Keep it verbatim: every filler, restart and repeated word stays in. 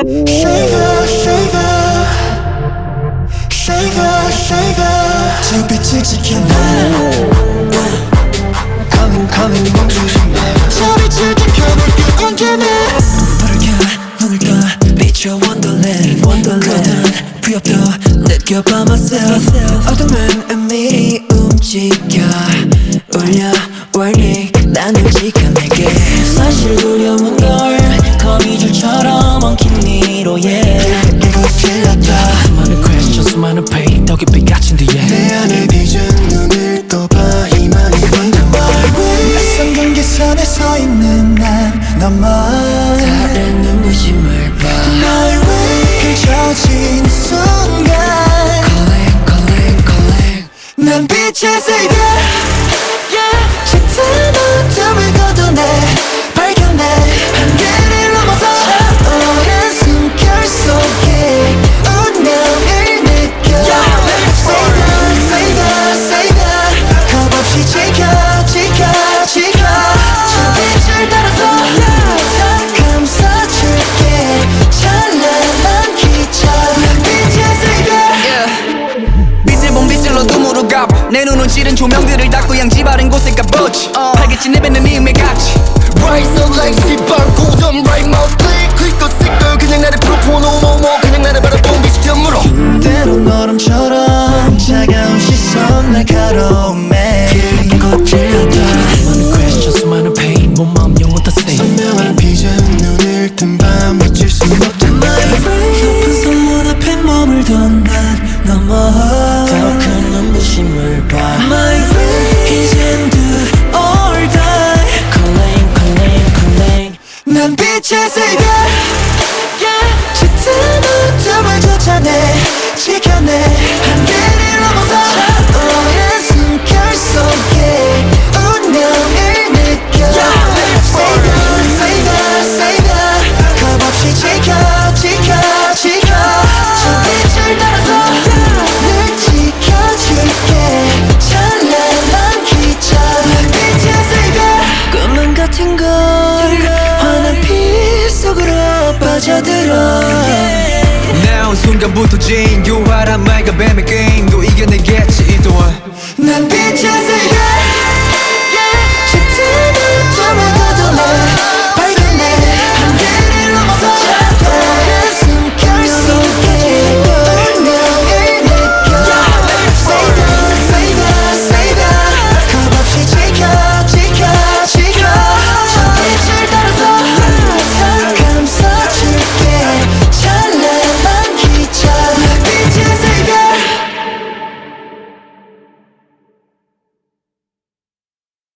Savior, Savior, Savior, Savior. 저 빛을 지켜내. Coming, coming, 멈추지 마. 저 빛을 지켜낼게 언제나. 불을 켜, 눈을 떠, 비춰 Wonderland, Wonderland. 부엽도 느껴 by myself. 어둠은 은밀히 움직여 울려 warning 나는 지켜낼게. 사실 두려운 걸 거미줄처럼 엉킨 니로 yeah. 이거 찔렀다. 수많은 question 수많은 pain 더 깊이 갇힌 뒤에 내 안에 비전 눈을 떠봐 희망이 번져. 낯선 경계선에 서 있는 난 넘어 다른 눈부심을 봐. 너의 way 펼쳐진 순간 Calling calling calling 난 빛의 savior 짙은 어둠을 걷어내 발견해 한계를 넘어서 오랜 숨결 속에 운명을 느껴 Savior, Savior, Savior 겁없이 지켜, 지켜, 지켜 저 빛을 따라서 다 감싸줄게 찬란한 기적 난 빛의 Savior 빛을 본 빛을 어둠으로 가봐. 내 눈은 찌른 조명들을 닫고 양지 바른 곳에 가보지. 팔겠지 내뱉는 미움의 가치. Right so like 씨발 고점 right mouse click click sicker 그냥 나를 프로포노 뭐뭐 그냥 나를 바라본 빛이 덤으로 때론 얼음처럼 차가운 시선 날 가로매 그리고 찔렸다. 수많은 question 수많은 pain 몸 마음 영혼 다 same 선명한 비전 눈을 뜬 밤 어쩔 수 없던 my way 높은 선문 앞에 머물던 난 넘어 더 큰 눈부심을 봐 my way 이젠 do or die calling calling calling 난 빛의 savior 짙은 어둠을 쫓아내 지켜내 한계를 넘어서 오랜 숨결 속에 운명을 느껴 Savior, Savior, Savior 겁없이 지켜, 지켜, 지켜 저 빛을 따라서 늘 지켜줄게 찬란한 기적 난 빛의 Savior 꿈만 같은 걸 환한 빛 속으로 빠져들어 나온 순간부터 진교활한 말과 뱀의 게임도 이겨내겠지 이 또한